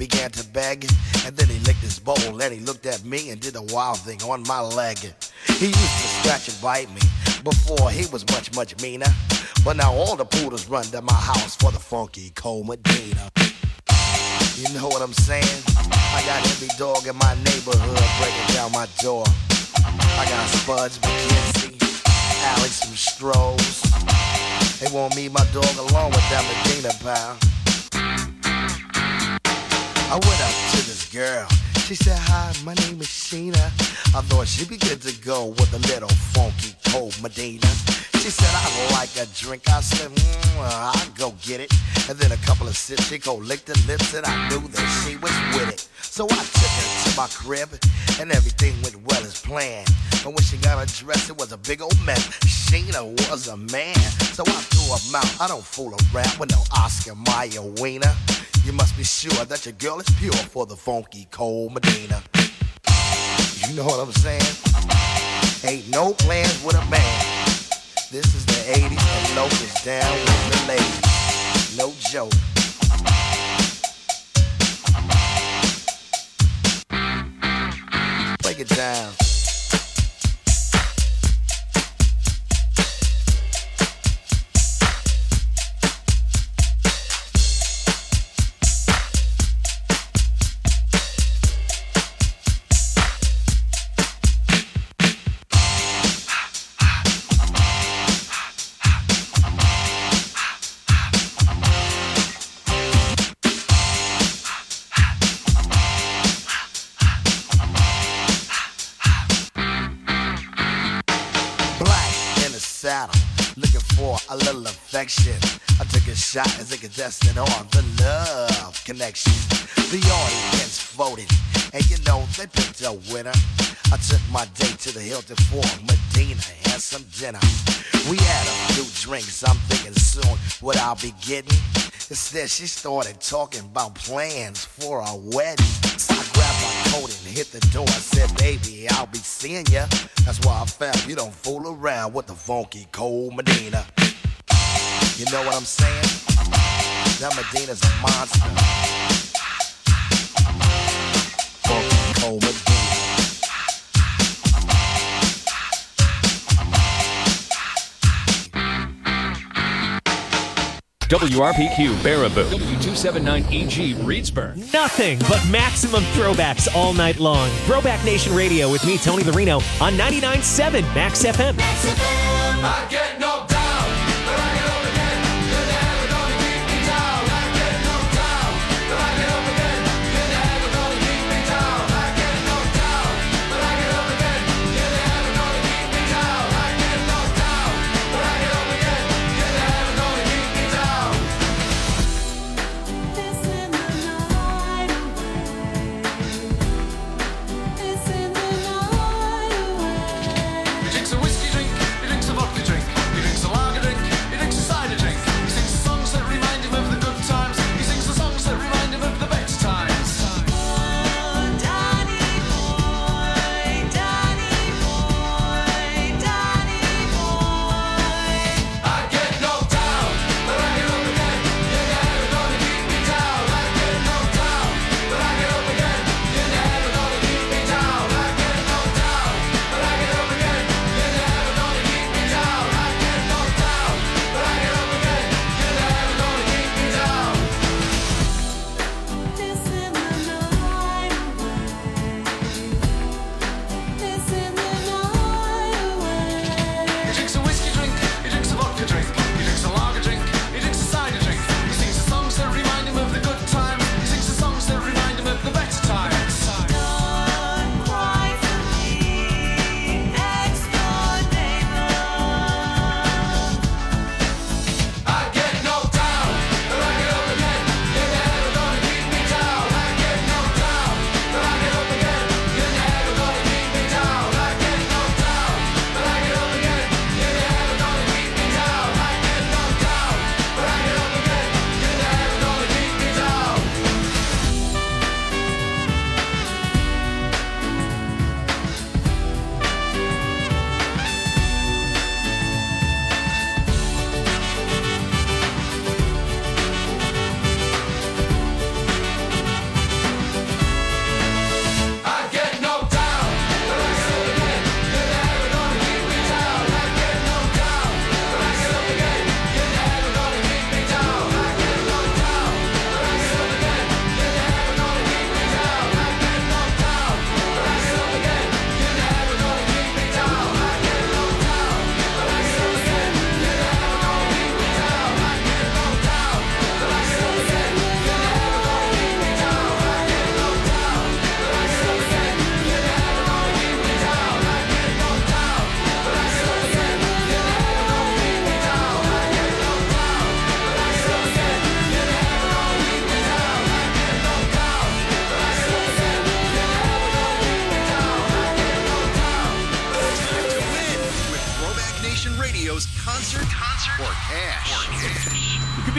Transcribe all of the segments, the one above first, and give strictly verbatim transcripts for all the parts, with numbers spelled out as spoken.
began to beg, and then he licked his bowl, and he looked at me and did a wild thing on my leg. He used to scratch and bite me. Before he was much, much meaner. But now all the poodles run to my house for the funky cold Medina. You know what I'm saying? I got every dog in my neighborhood breaking down my door. I got Spuds McKenzie, Alex from Strohs. They want me, my dog, along with that Medina pal. I went up to this girl. She said, hi, my name is Sheena. I thought she'd be good to go with a little funky cold Medina. She said, I'd like a drink. I said, mm, I'll go get it. And then a couple of sips, she go lick the lips, and I knew that she was with it. So I took her to my crib, and everything went well as planned. And when she got undressed, it was a big old mess. Sheena was a man, so I threw her mouth. I don't fool around with no Oscar Mayer wiener. You must be sure that your girl is pure for the funky cold Medina. You know what I'm saying? Ain't no plans with a man. This is the eighties and Locust down with the ladies. No joke. Break it down. Looking for a little affection. I took a shot as a contestant on the Love Connection. The audience voted, and you know they picked a winner. I took my date to the Hilton for Medina and some dinner. We had a few drinks, I'm thinking soon what I'll be getting. Instead she started talking about plans for our wedding. So I grabbed my coat and hit the door. I said, baby, I'll be seeing ya. That's why I found you don't fool around with the funky cold Medina. You know what I'm saying? That Medina's a monster. Funky cold Medina. W R P Q Baraboo, W two seventy-nine E G Reedsburg. Nothing but maximum throwbacks all night long. Throwback Nation Radio with me, Tony Larino, on ninety-nine point seven Max F M. Max F M. I get knocked down, but I get up again. You're never gonna keep me down. I get knocked down, but I get up again. You're never gonna keep me down. I get knocked down, but I get up again. You're never gonna keep me down. I get knocked down, but I get up again. You're never gonna keep me down. He drinks a whiskey drink, he drinks a vodka drink.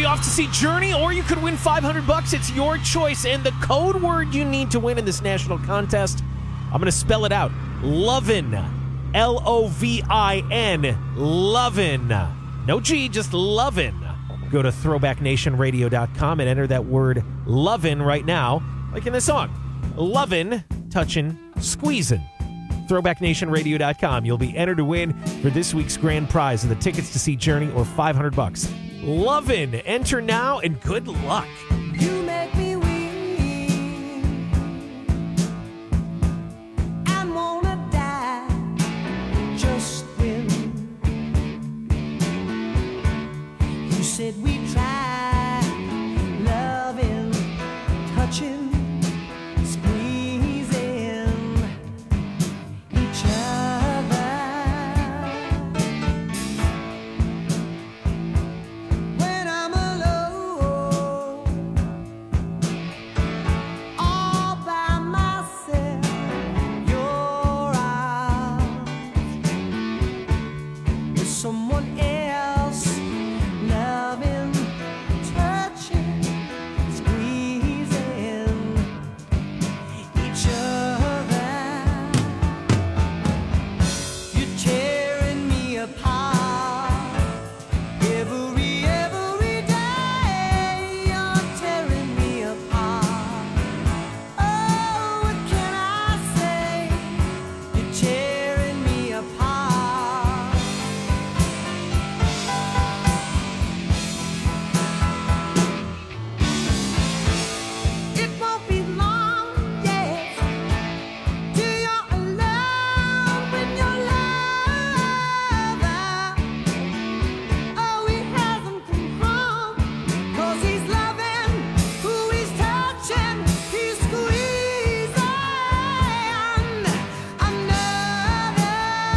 be off to see Journey, or you could win five hundred bucks. It's your choice. And the code word you need to win in this national contest, I'm going to spell it out. Lovin'. L O V I N. Lovin'. No G, just lovin'. Go to throwback nation radio dot com and enter that word lovin' right now, like in the song. Lovin', touchin', squeezin'. throwback nation radio dot com. You'll be entered to win for this week's grand prize of the tickets to see Journey or five hundred bucks. Lovin'. Enter now and good luck. You make me weak and wanna die just when you said we try loving, touching, squeezing each other. When I'm alone, all by myself, your eyes with someone else, loving, touching, squeezing each other. You're tearing me apart every, every day. You're tearing me apart. Oh, what can I say? You're tearing me apart. It won't be long, yes, till you're alone with your lover. Oh, he hasn't come home, 'cause he's loving who he's touching, he's squeezing another.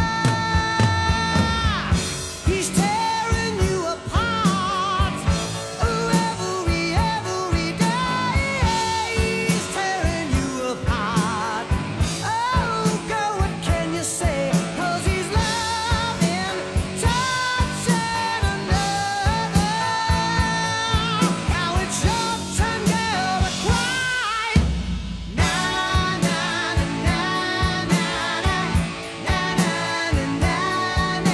He's tearing you apart. Oh, every, every day, he's tearing you apart. Oh, girl, what can you say? 'Cause he's loving, touching another. Now it's your turn, girl, to cry. Na na na na na na na na na na na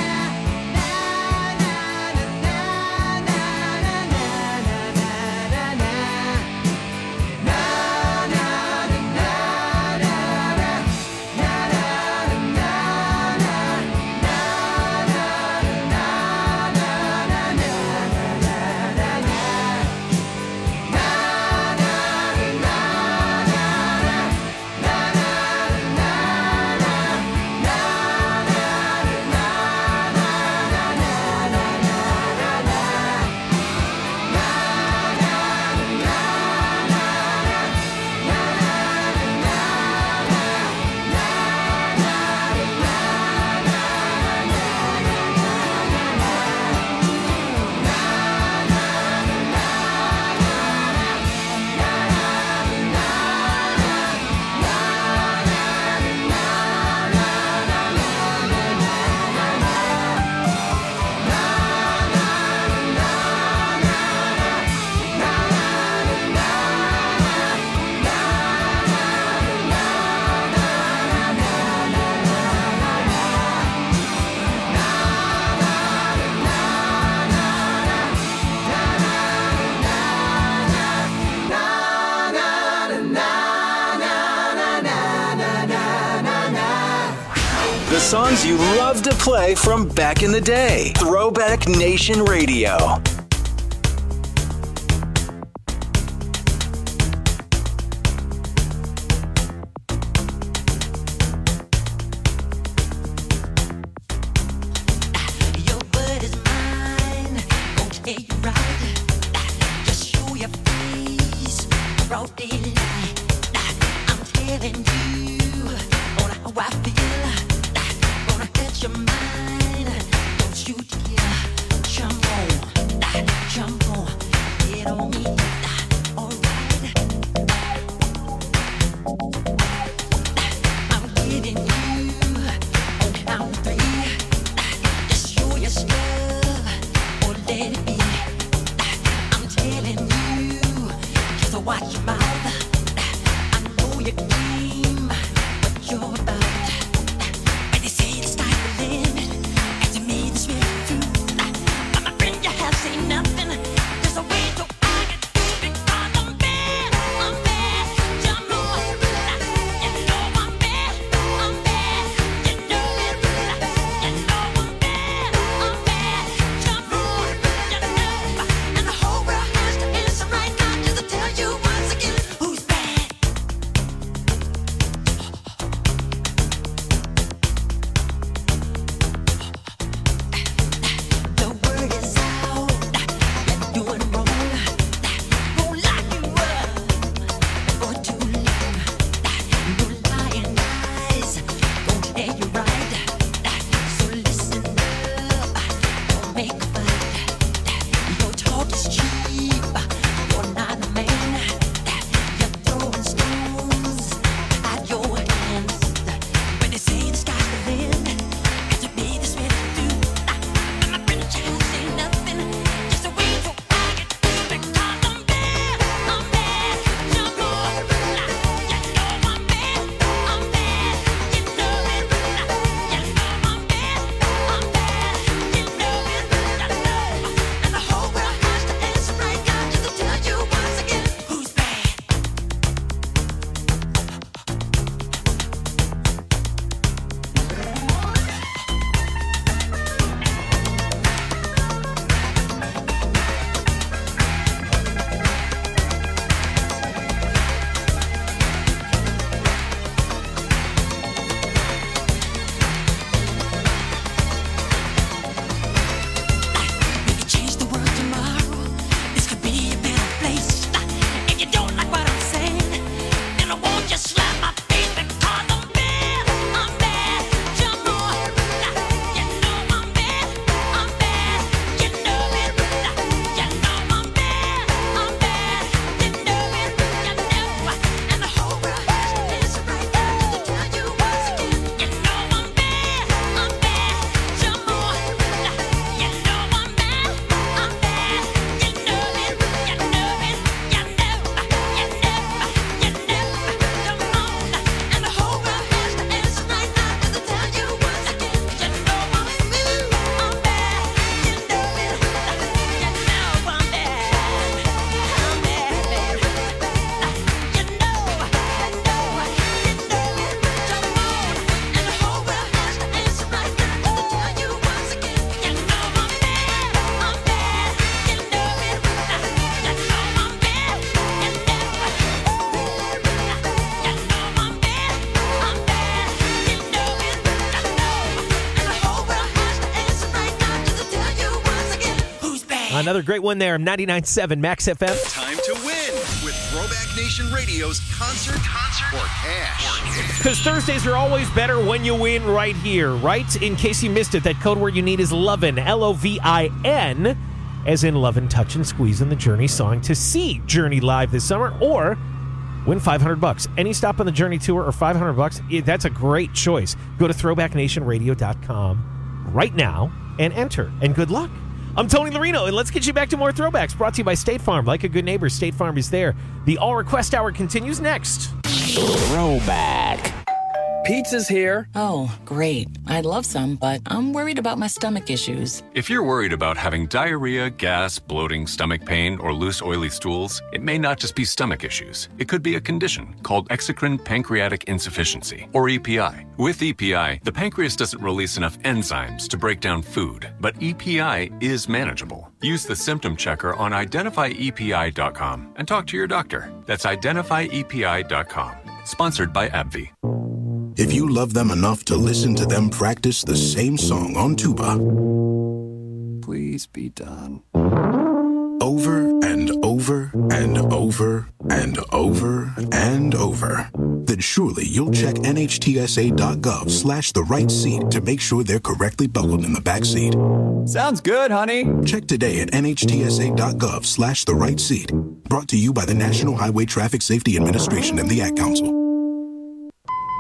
The songs you love to play from back in the day. Throwback Nation Radio. Your word is mine, gon' tell you right. Just show your face, broad daylight. I'm telling you on how I feel. Gonna hurt your mind, don't you dare. Jump on, jump on, get on me. Alright, I'm getting you on count three. Just show your stuff or let it be. I'm Another great one there, ninety-nine point seven Max F M. Time to win with Throwback Nation Radio's Concert, Concert or Cash. Because Thursdays are always better when you win right here, right? In case you missed it, that code word you need is LOVIN, L O V I N, as in Lovin', Touchin', Squeezin' the Journey song to see Journey live this summer, or win five hundred bucks. Any stop on the Journey tour or five hundred bucks, that's a great choice. Go to throwback nation radio dot com right now and enter, and good luck. I'm Tony Larino, and let's get you back to more throwbacks brought to you by State Farm. Like a good neighbor, State Farm is there. The All Request Hour continues next. Throwback. Pizza's here. Oh, great. I'd love some, but I'm worried about my stomach issues. If you're worried about having diarrhea, gas, bloating, stomach pain, or loose, oily stools, it may not just be stomach issues. It could be a condition called exocrine pancreatic insufficiency, or E P I. With E P I, the pancreas doesn't release enough enzymes to break down food, but E P I is manageable. Use the symptom checker on identify E P I dot com and talk to your doctor. That's identify E P I dot com. Sponsored by AbbVie. If you love them enough to listen to them practice the same song on tuba, please be done. Over and over and over and over and over, then surely you'll check N H T S A dot gov slash the right seat to make sure they're correctly buckled in the back seat. Sounds good, honey. Check today at N H T S A dot gov slash the right seat. Brought to you by the National Highway Traffic Safety Administration and the Ad Council.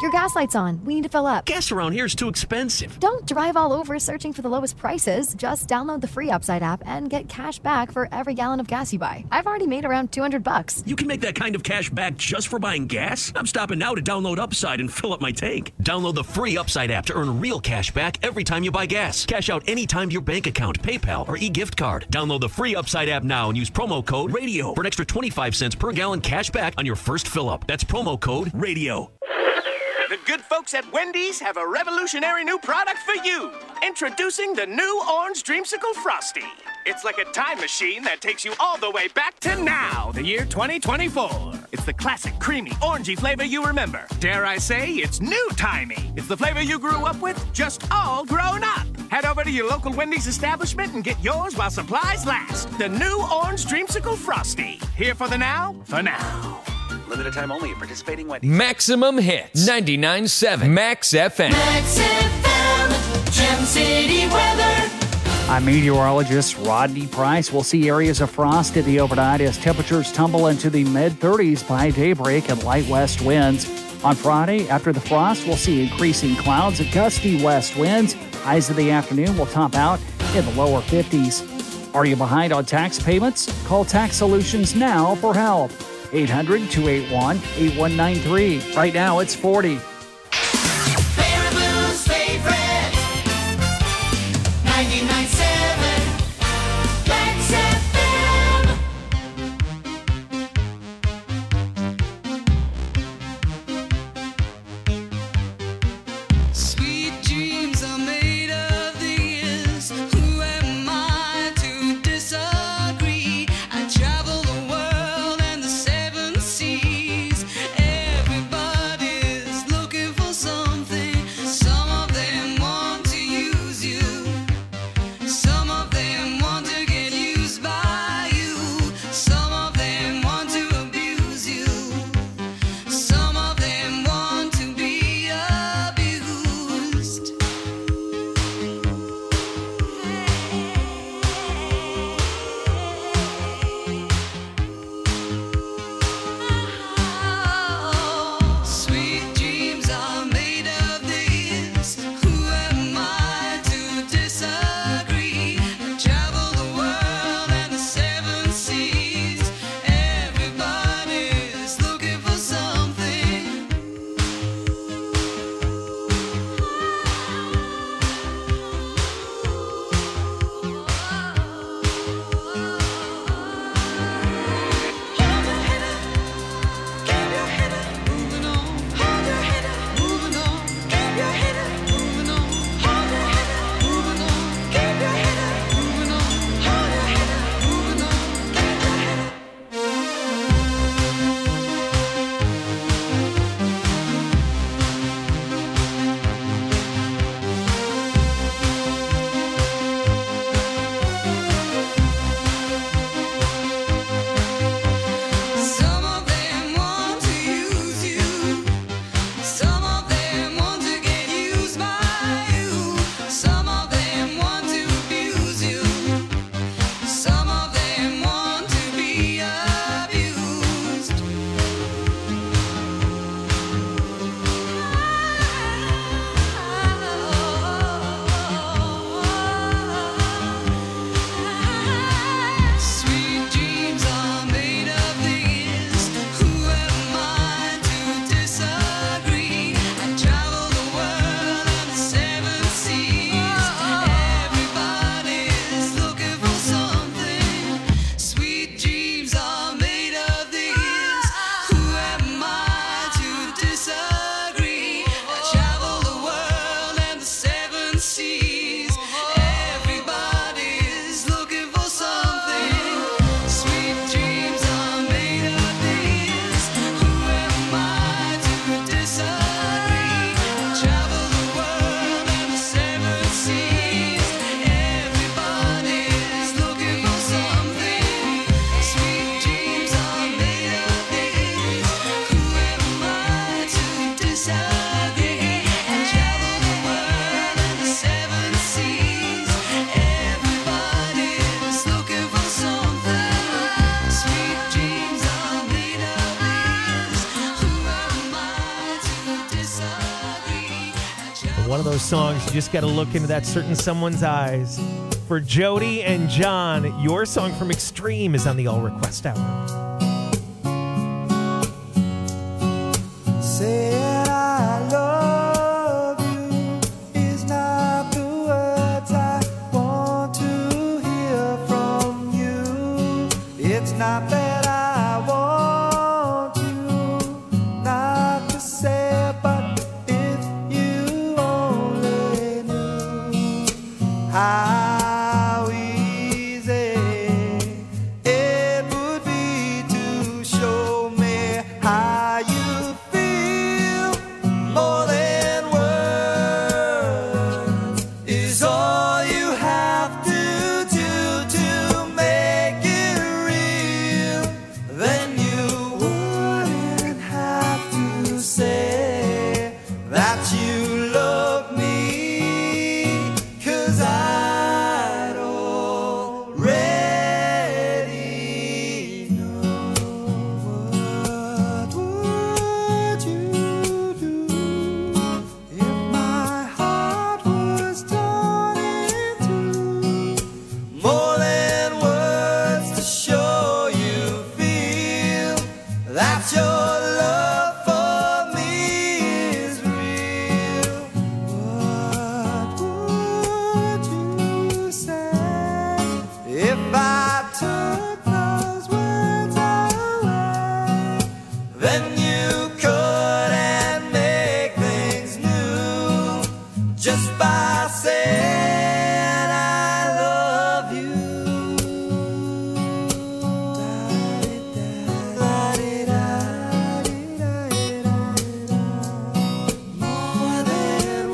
Your gas light's on. We need to fill up. Gas around here is too expensive. Don't drive all over searching for the lowest prices. Just download the free Upside app and get cash back for every gallon of gas you buy. I've already made around two hundred bucks. You can make that kind of cash back just for buying gas? I'm stopping now to download Upside and fill up my tank. Download the free Upside app to earn real cash back every time you buy gas. Cash out anytime to your bank account, PayPal, or e-gift card. Download the free Upside app now and use promo code RADIO for an extra twenty-five cents per gallon cash back on your first fill-up. That's promo code RADIO. The good folks at Wendy's have a revolutionary new product for you. Introducing the new Orange Dreamsicle Frosty. It's like a time machine that takes you all the way back to now, the year twenty twenty-four. It's the classic, creamy, orangey flavor you remember. Dare I say, it's new-timey. It's the flavor you grew up with, just all grown up. Head over to your local Wendy's establishment and get yours while supplies last. The new Orange Dreamsicle Frosty. Here for the now, for now. Limited time only at participating Wendy's. Maximum Hits. ninety-nine point seven Max F M. Max F M. Gem City weather. I'm meteorologist Rodney Price. We'll see areas of frost in the overnight as temperatures tumble into the mid-thirties by daybreak and light west winds. On Friday, after the frost, we'll see increasing clouds and gusty west winds. Highs in the afternoon will top out in the lower fifties. Are you behind on tax payments? Call Tax Solutions now for help. eight hundred, two eight one, eight one nine three. Right now, it's forty. Baraboo's favorite. ninety-nine point seven Max F M. Sweet dreams are made of these. Who am I to disagree? I travel the world and the seven seas. Everybody's looking one of those songs, you just got to look into that certain someone's eyes. For Jody and John, your song from Extreme is on the All Request Hour. Said I love you is not the words I want to hear from you. It's not that I want you not to say it, but if you only knew how easy it would be to show me how you feel. More than words is all you have to do to make it real. Then you wouldn't have to say that you love me, 'cause I'd already know. What would you do if my heart was torn in two? More than words to show you feel that your love for me is real. What would you say if I took those words away? Then you couldn't make things new just by saying I love you. More than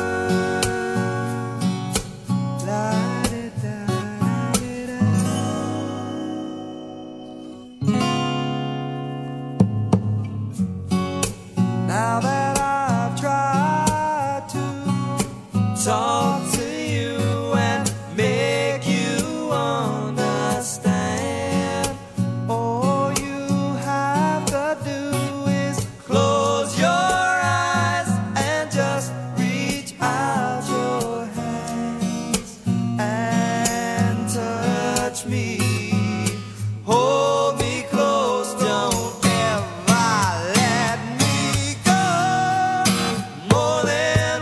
now that I've tried to talk to you and make you understand, all you have to do is close your eyes and just reach out your hands and touch me. Hold me close, don't ever let me go. More than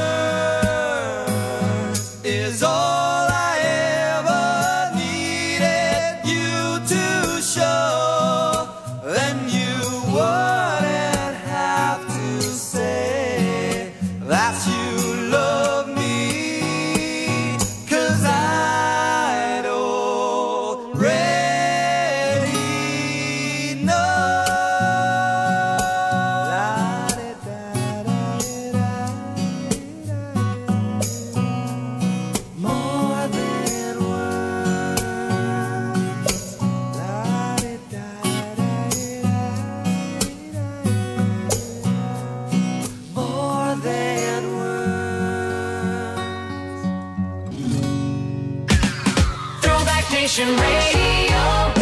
words is all I ever needed you to show. Then you wouldn't have to say that you love me, 'cause I'd already know. More than words. More than words. Throwback Nation Radio.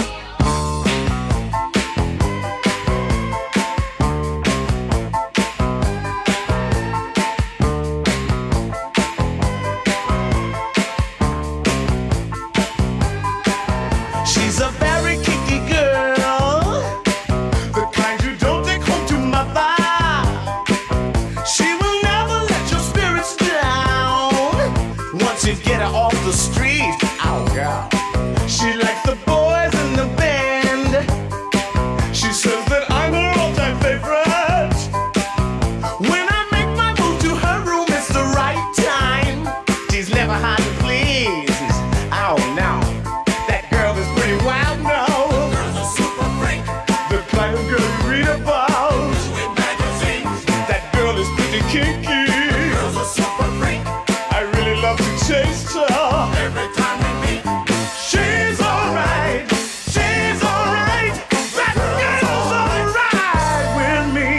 She's a very kinky girl, the kind you don't take home to mother. She will never let your spirits down once you get her off the street. Oh, girl. She likes the boys in the band. She says that I'm her all-time favorite. When I make my move to her room, it's the right time. She's never hard to please. Oh, no. That girl is pretty wild now. The girl's a super freak. The kind of girl you read about in magazines. That girl is pretty kinky. The girl's a super freak. I really love to chase her. Every time we meet, she's alright. She's alright. That girl's alright with me.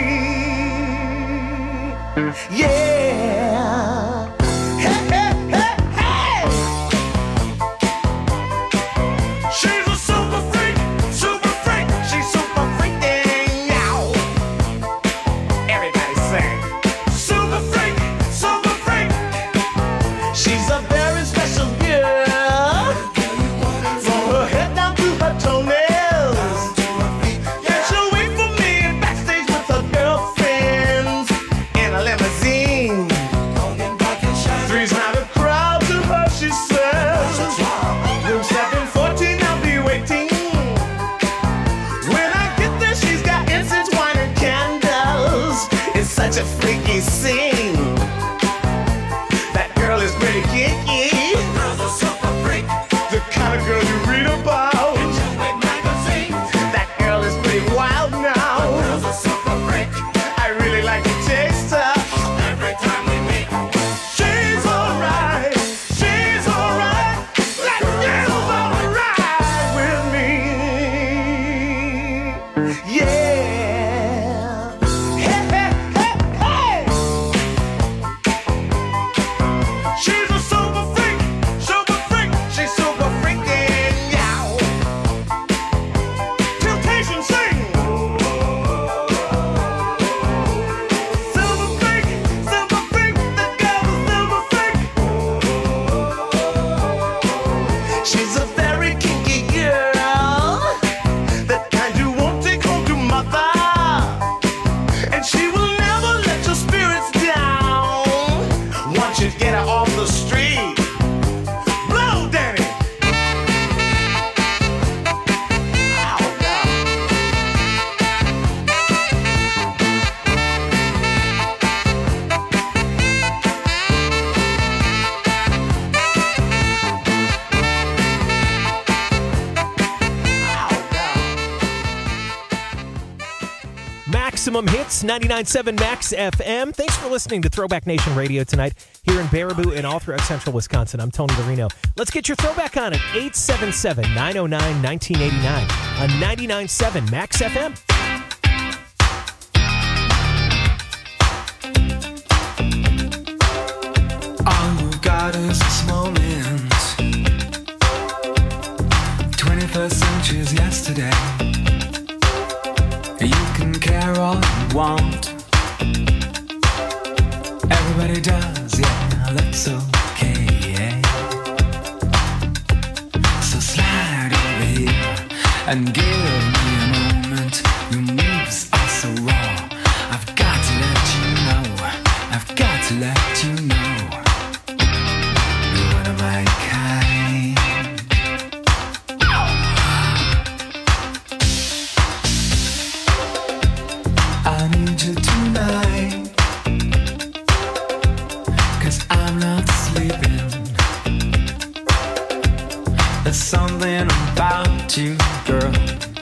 Yeah. Hey, hey, hey, hey. She's a super freak, super freak. She's super freaking out. Everybody sing. Super freak, super freak. Maximum Hits, ninety-nine point seven Max F M. Thanks for listening to Throwback Nation Radio tonight here in Baraboo and all throughout central Wisconsin. I'm Tony Marino. Let's get your throwback on at eight seven seven, nine oh nine, one nine eight nine on ninety-nine point seven Max F M. All you've got is this moment. twenty-first century's yesterday. You can care all you want. Everybody does, yeah, that's okay. So slide over here and give me a moment. Your moves are so raw. I've got to let you know. I've got to let you know. You're one of my kind. I need you tonight, 'cause I'm not sleeping. There's something about you, girl,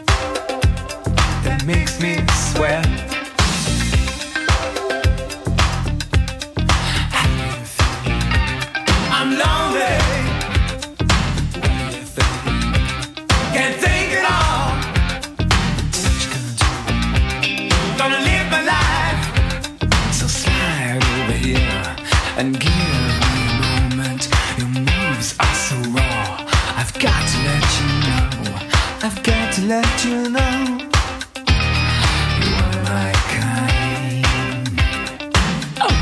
that makes me sweat. I'm lonely. What do you think? Can't think at all. What you gonna do? Gonna live my life. So slide over here and give me a moment. Your moves are so raw. I've got to let you know. I've got to let you know. You are my kind. Oh.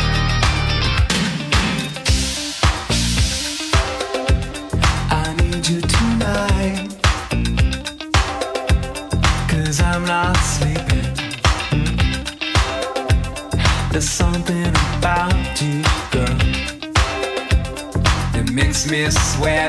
I need you tonight, 'cause I'm not sleeping. There's something about you, girl, that makes me sweat.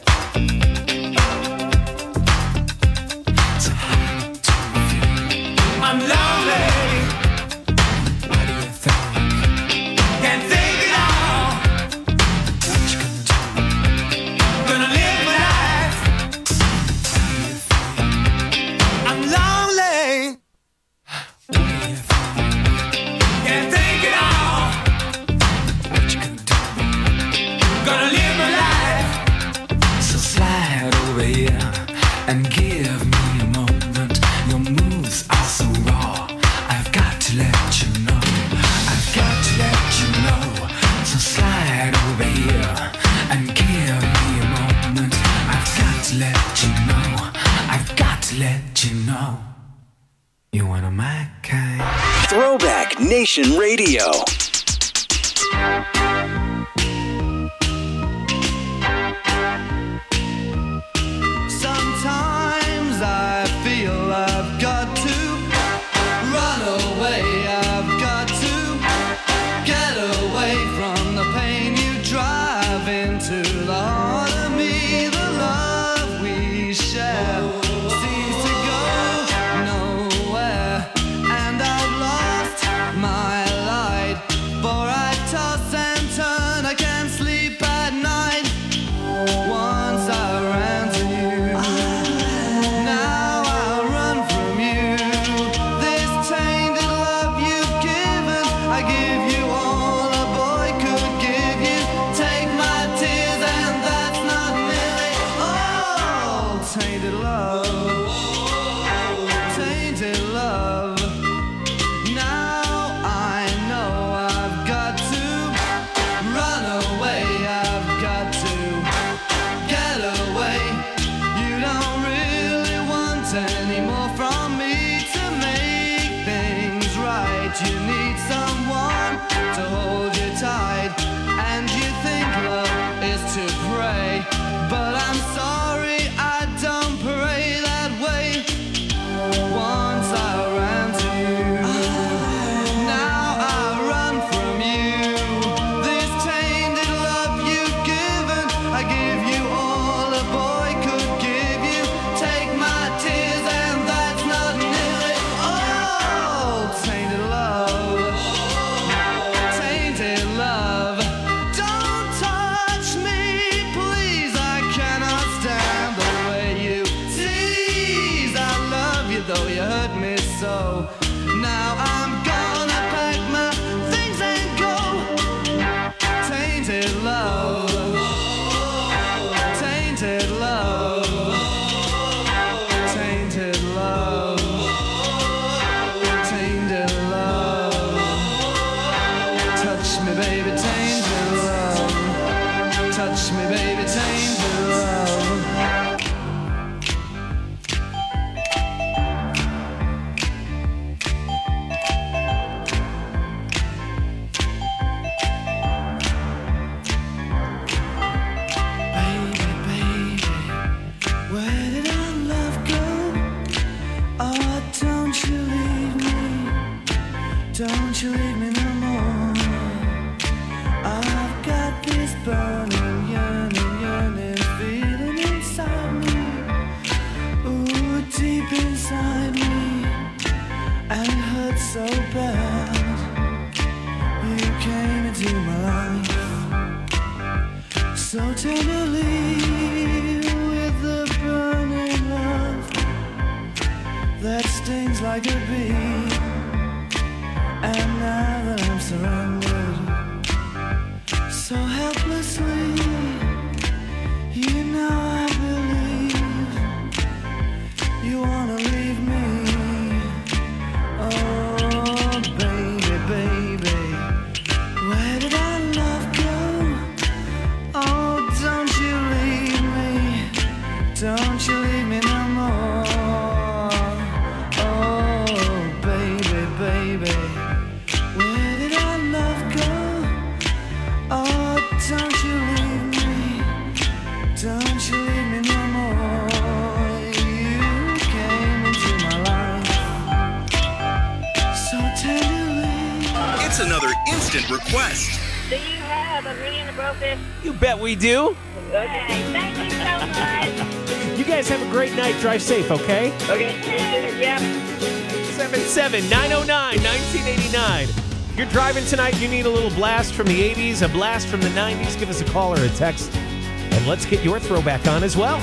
So how do you feel? I'm lonely. What do you think? Can't think at all. What you gonna do? Gonna live my life. How do you feel? I'm lonely. What do you think? Can't think at all. What you gonna do? Gonna live my life. So slide over here and give me a moment. Your moves are so raw. I've got to let you know. I've got to let you know. So slide over here and give me a moment. I've got to let you know. I've got to let you know. You're one of my kind. Throwback Nation Radio. Sometimes I feel I've got to run away. I've got to get away from the pain you drive into the heart of me. The love we share seems to go nowhere, and I've lost my light. For I toss and turn, I can't sleep at night. Once I ran to you, now I run from you. This tainted love you've given, I give you all a boy could give you. Take my tears and that's not nearly all. Tainted love, tainted love. Now I know I've got to run away. I've got to get away. You don't really want any more from me to make things right. You need someone to hold you tight, and you think love is to pray. But I'm sorry, I don't pray that way. Once I ran to you, now I run from you. This tainted love you've given, I give you all a boy could give you. Take my tears and that's not nearly all. Tainted love, Don't you leave me no more. I've got this burning, yearning, yearning feeling inside me. Ooh, deep inside me. And it hurts so bad. You came into my life so tenderly with the burning love that stings like a bee. And now that I'm surrendered so helplessly, you know I believe you wanna leave me. Oh, baby, baby, where did our love go? Oh, don't you leave me, don't you leave me no more. Oh, baby, baby, where did our love go? Oh, don't you leave me, don't you leave me no more. You came into my life so tenderly. It's another instant request. Do you have a Beauty and the Brofist? You bet we do. Okay, thank you so much. You guys have a great night. Drive safe, okay? Okay, yep. seven seven nine oh nine nineteen eighty-nine. If you're driving tonight, you need a little blast from the eighties, a blast from the nineties, give us a call or a text, and let's get your throwback on as well.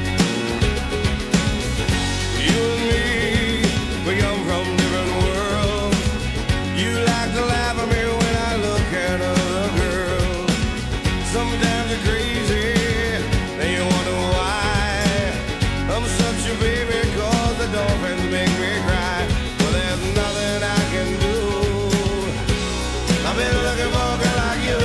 You and me, we come from different worlds. You like to laugh at me when I look at other girls. Sometimes you're crazy, then you wonder why. I'm such a baby, cause the dolphins make me cry. But there's nothing I can do. I've been looking for a girl like you.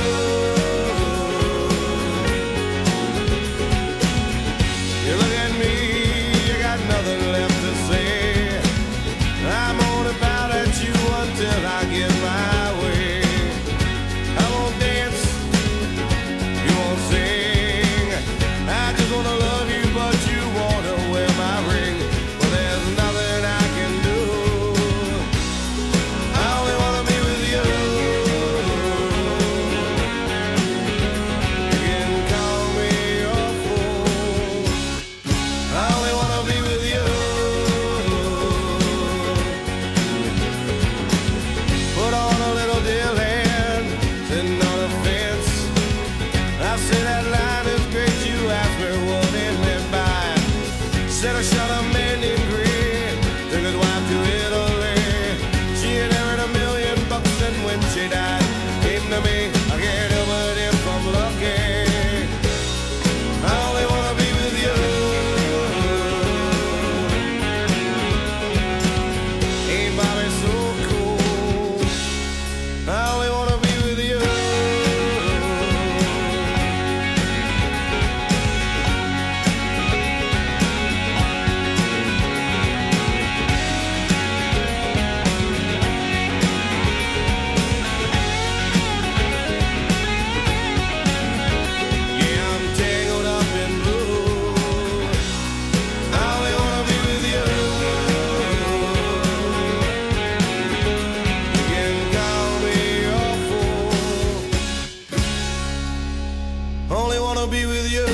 You look at me, you got nothing left to say. I'm on about at you until I get my way. I won't dance, you won't sing. I just wanna love you, but you wanna wear my ring. But there's nothing I can do. I only wanna be with you. You can call me your fool. I only wanna be with you. Put on a little deal hand, sitting on a fence. I say that line is great, you ask me what it meant by. Said I shot a man named Green, took his wife to Italy. She inherited a million bucks and when she died, came to me, I can't help but if I'm lucky. I only wanna be with you. Ain't Bobby so cool? I only wanna be with you. Yeah, I'm tangled up in blue. I only wanna be with you. You can call me your fool. Only wanna be with you.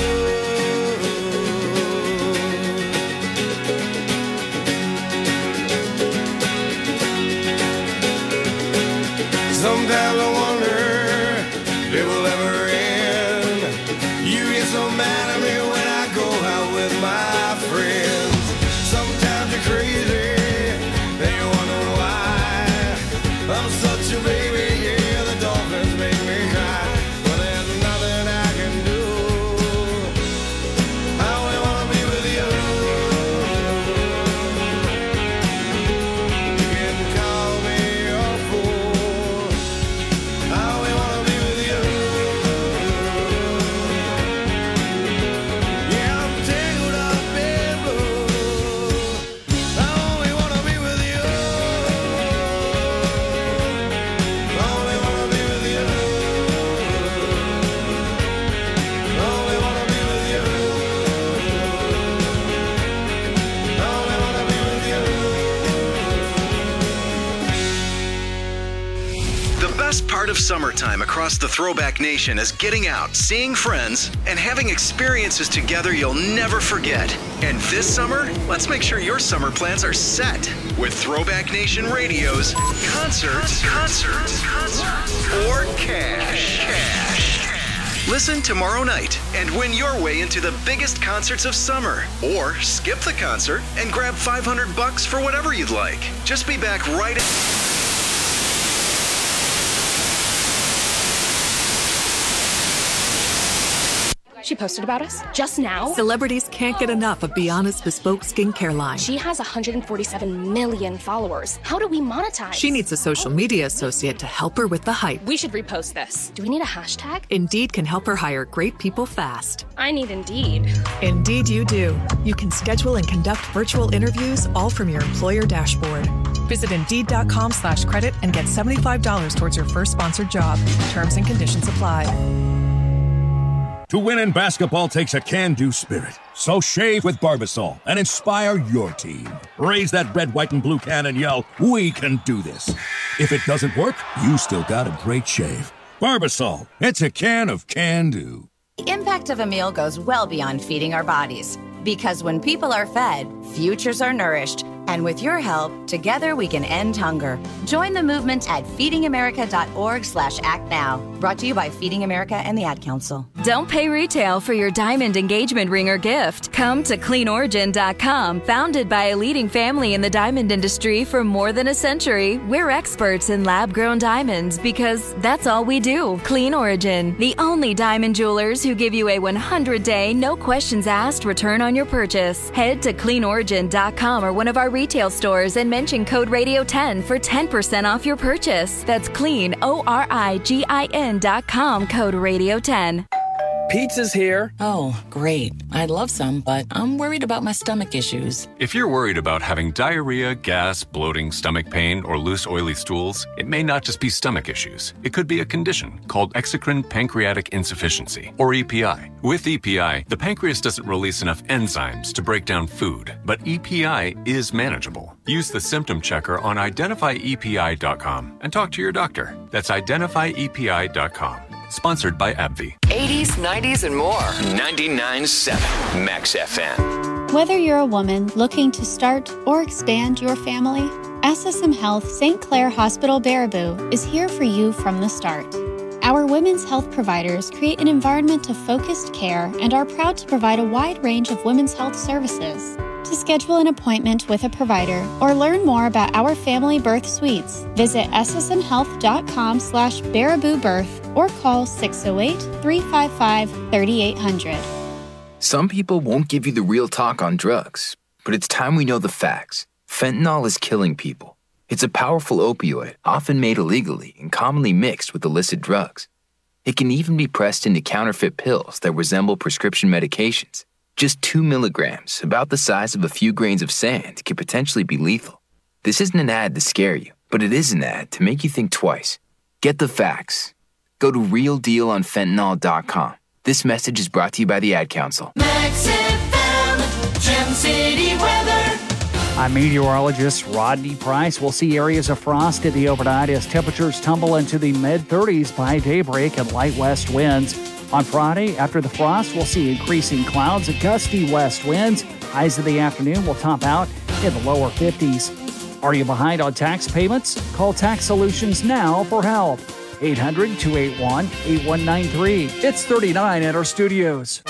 Sometimes I wonder if it will ever end. You get so mad at me when I go out with my friends. Sometimes you're crazy, then you wonder why. I'm such a baby, yeah, the dolphins make me cry. But there's nothing I can do. I only wanna be with you. You can call me your fool. best part of summertime across the Throwback Nation is getting out, seeing friends, and having experiences together you'll never forget. And this summer, let's make sure your summer plans are set with Throwback Nation Radio's Concerts, Concerts, Concerts, or Cash. Cash. Listen tomorrow night and win your way into the biggest concerts of summer. Or skip the concert and grab five hundred bucks for whatever you'd like. Just be back right at... She posted about us just now. Celebrities can't get enough of Biana's bespoke skincare line. She has one hundred forty-seven million followers. How do we monetize? She needs a social media associate to help her with the hype. We should repost this. Do we need a hashtag? Indeed can help her hire great people fast. I need Indeed. Indeed you do. You can schedule and conduct virtual interviews all from your employer dashboard. Visit Indeed.com slash credit and get seventy-five dollars towards your first sponsored job. Terms and conditions apply. To win in basketball takes a can-do spirit. So shave with Barbasol and inspire your team. Raise that red, white, and blue can and yell, "We can do this." If it doesn't work, you still got a great shave. Barbasol, it's a can of can-do. The impact of a meal goes well beyond feeding our bodies. Because when people are fed, futures are nourished. And with your help, together we can end hunger. Join the movement at feedingamerica.org slash act now. Brought to you by Feeding America and the Ad Council. Don't pay retail for your diamond engagement ring or gift. Come to clean origin dot com. Founded by a leading family in the diamond industry for more than a century, we're experts in lab-grown diamonds because that's all we do. Clean Origin, the only diamond jewelers who give you a one hundred day, no questions asked return on your purchase. Head to clean origin dot com or one of our retail stores and mention code radio ten for ten percent off your purchase. That's clean, O R I G I N dot com, code radio ten. Pizza's here. Oh, great. I'd love some, but I'm worried about my stomach issues. If you're worried about having diarrhea, gas, bloating, stomach pain, or loose, oily stools, it may not just be stomach issues. It could be a condition called exocrine pancreatic insufficiency, or E P I. With E P I, the pancreas doesn't release enough enzymes to break down food, but E P I is manageable. Use the symptom checker on identify E P I dot com and talk to your doctor. That's identify E P I dot com. Sponsored by AbbVie. eighties, nineties, and more. ninety-nine point seven Max F M. Whether you're a woman looking to start or expand your family, S S M Health Saint Clair Hospital Baraboo is here for you from the start. Our women's health providers create an environment of focused care and are proud to provide a wide range of women's health services. To schedule an appointment with a provider or learn more about our family birth suites, visit S S M health dot com slash Baraboo Birth or call six oh eight, three five five, three eight hundred. Some people won't give you the real talk on drugs, but it's time we know the facts. Fentanyl is killing people. It's a powerful opioid, often made illegally and commonly mixed with illicit drugs. It can even be pressed into counterfeit pills that resemble prescription medications. Just two milligrams, about the size of a few grains of sand, can potentially be lethal. This isn't an ad to scare you, but it is an ad to make you think twice. Get the facts. Go to real deal on fentanyl dot com. This message is brought to you by the Ad Council. Max F M, Gem City weather. I'm meteorologist Rodney Price. We'll see areas of frost in the overnight as temperatures tumble into the mid thirties by daybreak and light west winds. On Friday, after the frost, we'll see increasing clouds and gusty west winds. Highs in the afternoon will top out in the lower fifties. Are you behind on tax payments? Call Tax Solutions now for help. eight hundred, two eight one, eight one nine three. It's thirty-nine at our studios.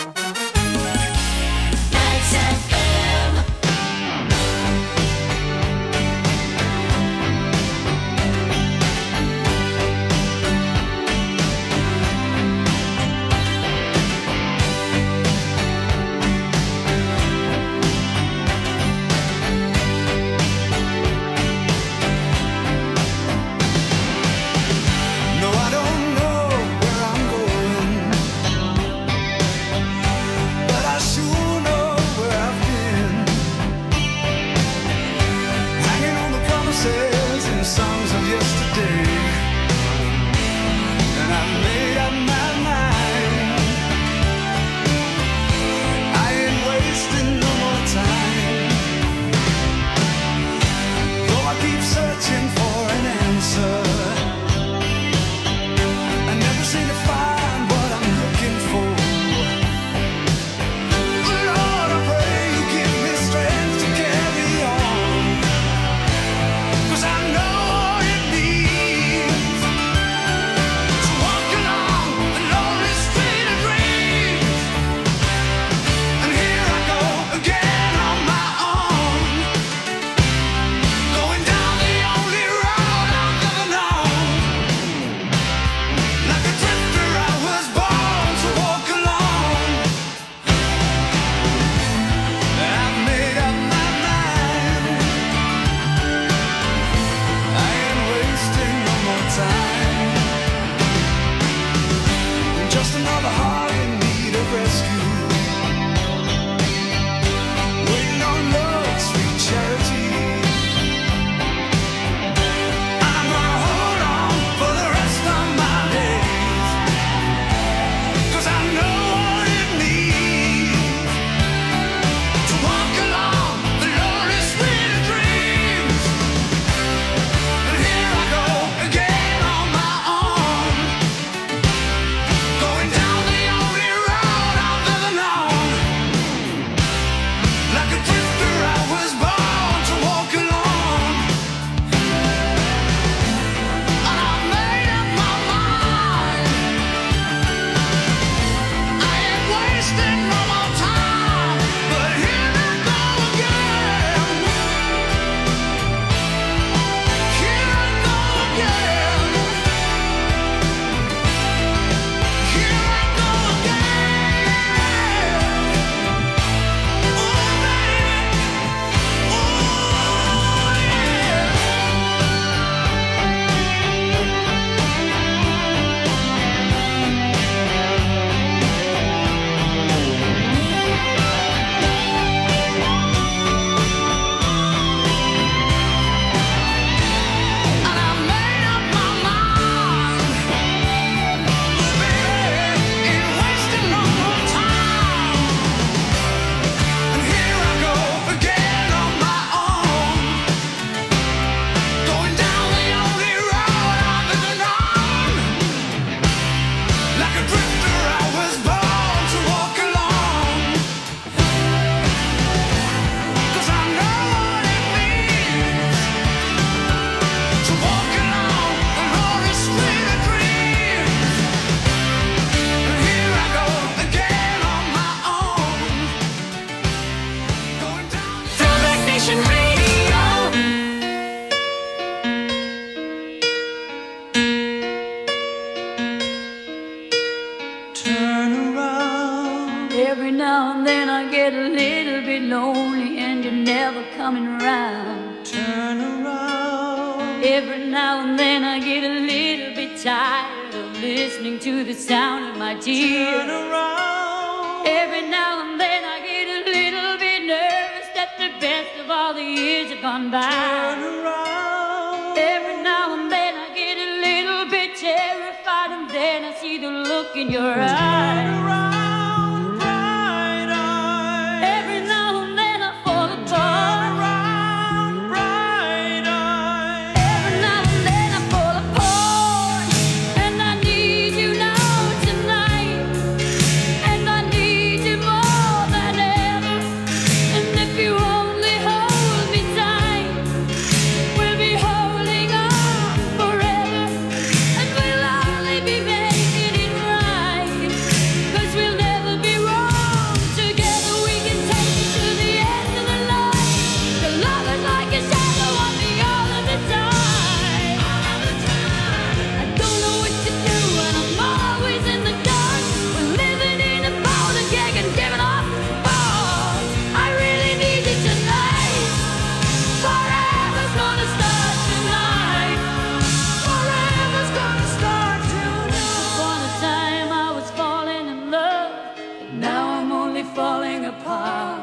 coming around. Turn around. Every now and then I get a little bit tired of listening to the sound of my tears. Turn around. Every now and then I get a little bit nervous that the best of all the years have gone by. Turn around. Every now and then I get a little bit terrified, and then I see the look in your eyes. Turn around, bright eyes. Every now and then I fall apart. Turn around, bright eyes. Every now and then I fall apart, and I need you now tonight, and I need you more than ever. And if you only hold me tight, we'll be holding on forever, and we'll only be making it right, 'cause we'll never be wrong. Together we can take it to the end of the line. The love is like a shadow on me all of the time. I don't know what to do, and I'm always in the dark. We're living in a powder keg and giving off balls. I really need you tonight. Forever's gonna start tonight. Forever's gonna start tonight. Upon a time I was falling in love, but now I'm only falling apart.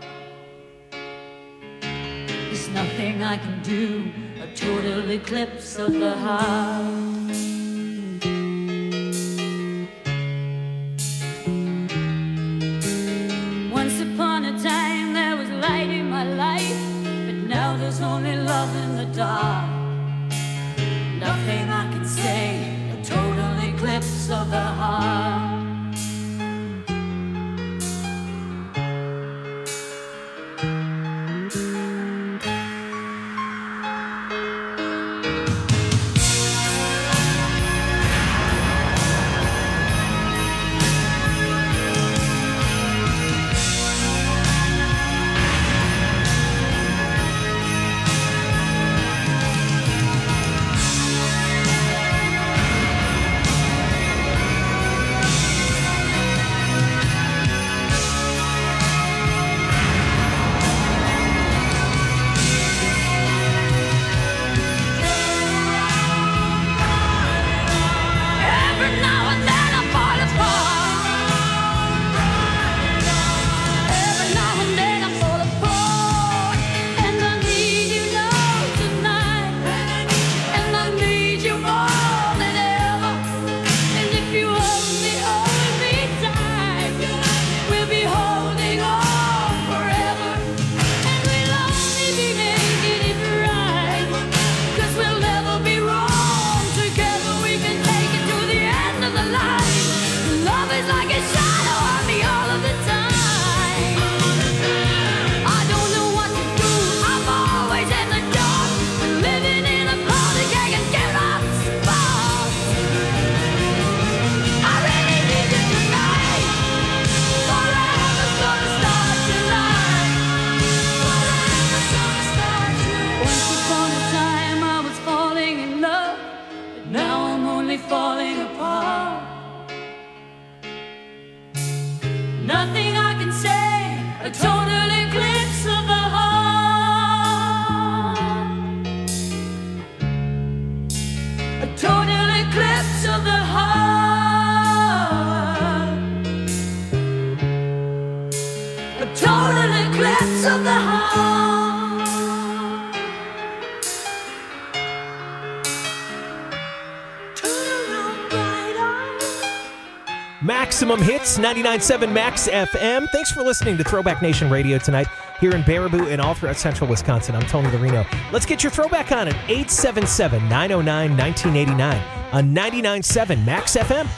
There's nothing I can do, a total eclipse of the heart. Once upon a time there was light in my life, but now there's only love in the dark. Nothing I can say, a total eclipse of the heart. Every now and then I fall apart. Every now and then I fall apart, and I need you now tonight, and I need you more than ever. And if you only hold me tight, we'll be holding on forever, and we'll only be making it right, 'cause we'll never be wrong. Together we can take it to the end of the line. Love is like a shadow on me all of the time. I don't know what to do, I'm always in the dark. Living in a powder keg and giving off sparks. I really need you tonight. Forever's gonna start tonight. Forever's gonna start tonight. Once upon a time I was falling in love, but now I'm only falling apart. Nothing I can say, a total eclipse of the heart. A total eclipse of the heart. A total eclipse of the heart. Turn around, bright eyes. Maximum Hits, ninety-nine point seven Max F M. Thanks for listening to Throwback Nation Radio tonight here in Baraboo and all throughout central Wisconsin. I'm Tony the Reno. Let's get your throwback on at eight seven seven, nine oh nine, nineteen eighty-nine on ninety-nine point seven Max F M.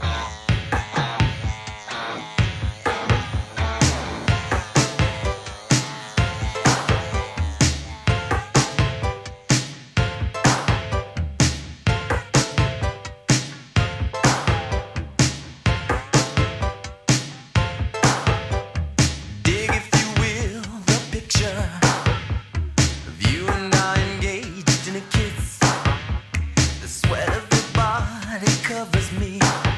Dig, if you will, the picture of you and I engaged in a kiss. The sweat of your body covers me.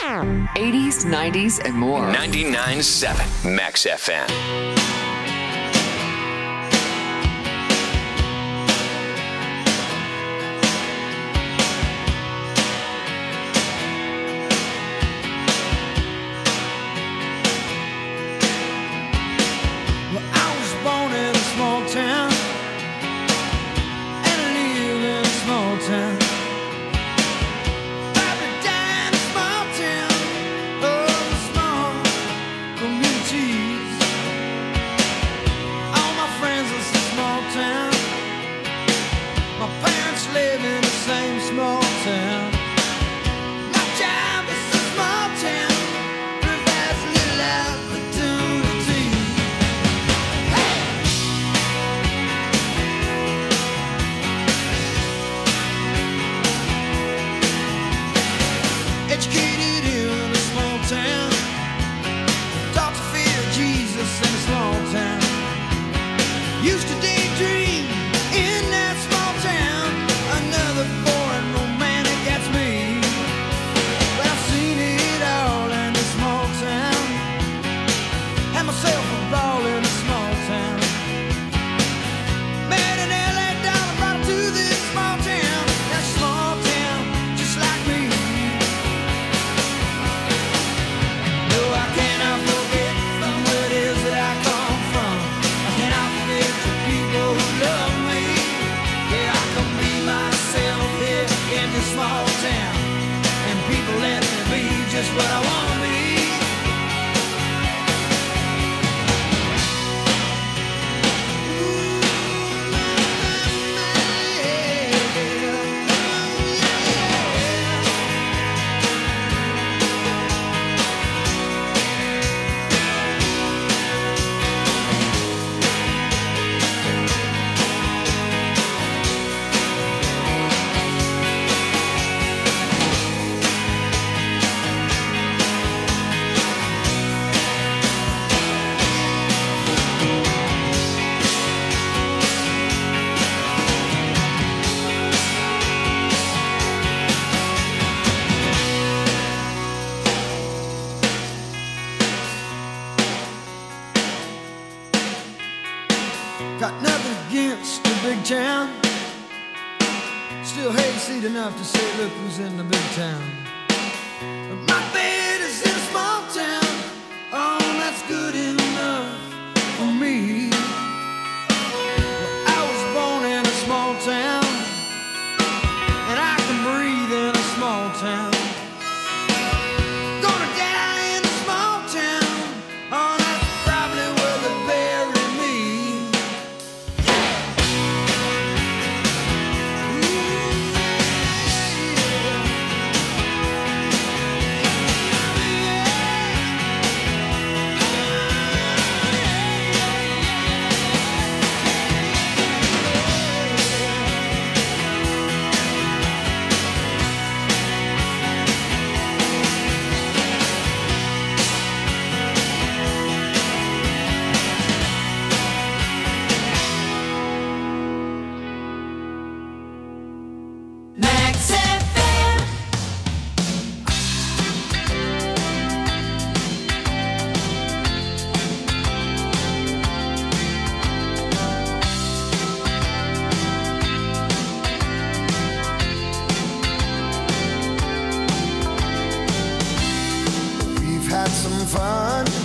eighties, nineties, and more. ninety-nine point seven Max F M. Got nothing against the big town. Still hayseed enough to say, look who's in the big town. But my bed is in a small town. Oh, that's good enough for me. Well, I was born in a small town, and I can breathe in a small town. Gonna die in a small town. Oh, that's probably where they bury me. Max F M. We've had some fun.